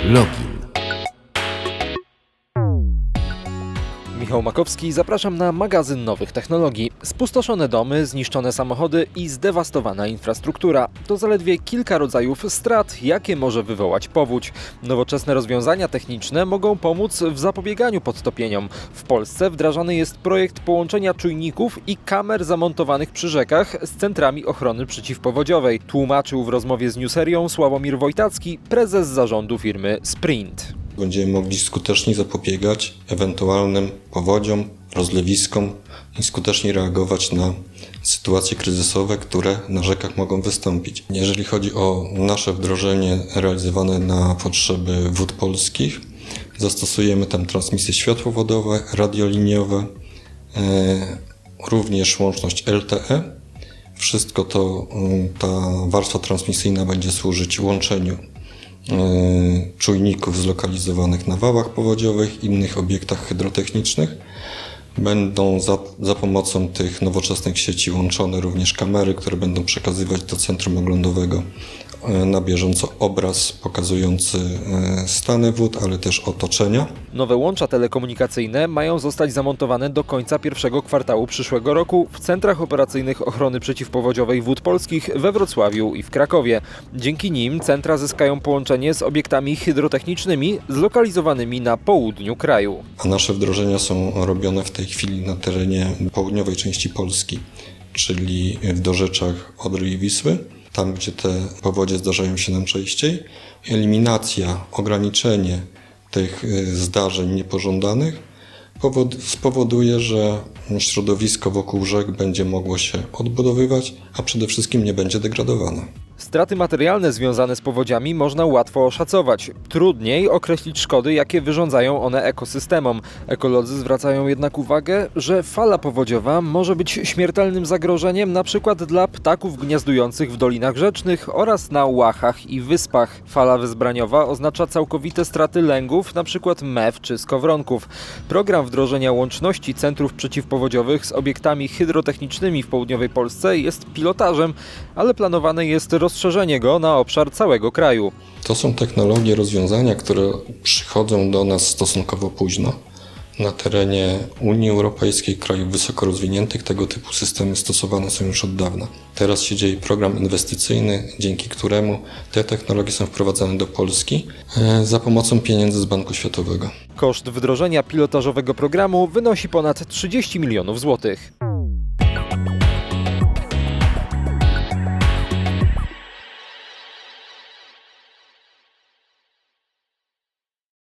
Login. Michał Makowski, zapraszam na magazyn nowych technologii. Spustoszone domy, zniszczone samochody i zdewastowana infrastruktura. To zaledwie kilka rodzajów strat, jakie może wywołać powódź. Nowoczesne rozwiązania techniczne mogą pomóc w zapobieganiu podtopieniom. W Polsce wdrażany jest projekt połączenia czujników i kamer zamontowanych przy rzekach z centrami ochrony przeciwpowodziowej. Tłumaczył w rozmowie z Newserią Sławomir Wojtacki, prezes zarządu firmy Sprint. Będziemy mogli skutecznie zapobiegać ewentualnym powodziom, rozlewiskom i skutecznie reagować na sytuacje kryzysowe, które na rzekach mogą wystąpić. Jeżeli chodzi o nasze wdrożenie realizowane na potrzeby Wód Polskich, zastosujemy tam transmisje światłowodowe, radioliniowe, również łączność LTE. Wszystko to, ta warstwa transmisyjna będzie służyć łączeniu czujników zlokalizowanych na wałach powodziowych i innych obiektach hydrotechnicznych. Będą za pomocą tych nowoczesnych sieci łączone również kamery, które będą przekazywać do centrum oglądowego na bieżąco obraz pokazujący stany wód, ale też otoczenia. Nowe łącza telekomunikacyjne mają zostać zamontowane do końca pierwszego kwartału przyszłego roku w centrach operacyjnych ochrony przeciwpowodziowej Wód Polskich we Wrocławiu i w Krakowie. Dzięki nim centra zyskają połączenie z obiektami hydrotechnicznymi zlokalizowanymi na południu kraju. A nasze wdrożenia są robione w tej chwili na terenie południowej części Polski, czyli w dorzeczach Odry i Wisły. Tam, gdzie te powodzie zdarzają się nam częściej. Eliminacja, ograniczenie tych zdarzeń niepożądanych spowoduje, że środowisko wokół rzek będzie mogło się odbudowywać, a przede wszystkim nie będzie degradowane. Straty materialne związane z powodziami można łatwo oszacować. Trudniej określić szkody, jakie wyrządzają one ekosystemom. Ekolodzy zwracają jednak uwagę, że fala powodziowa może być śmiertelnym zagrożeniem np. dla ptaków gniazdujących w dolinach rzecznych oraz na łachach i wyspach. Fala wezbraniowa oznacza całkowite straty lęgów, np. mew czy skowronków. Program wdrożenia łączności centrów przeciwpowodziowych z obiektami hydrotechnicznymi w południowej Polsce jest pilotażem, ale planowane jest rozszerzenie go na obszar całego kraju. To są technologie, rozwiązania, które przychodzą do nas stosunkowo późno. Na terenie Unii Europejskiej, krajów wysoko rozwiniętych, tego typu systemy stosowane są już od dawna. Teraz się dzieje program inwestycyjny, dzięki któremu te technologie są wprowadzane do Polski za pomocą pieniędzy z Banku Światowego. Koszt wdrożenia pilotażowego programu wynosi ponad 30 milionów złotych.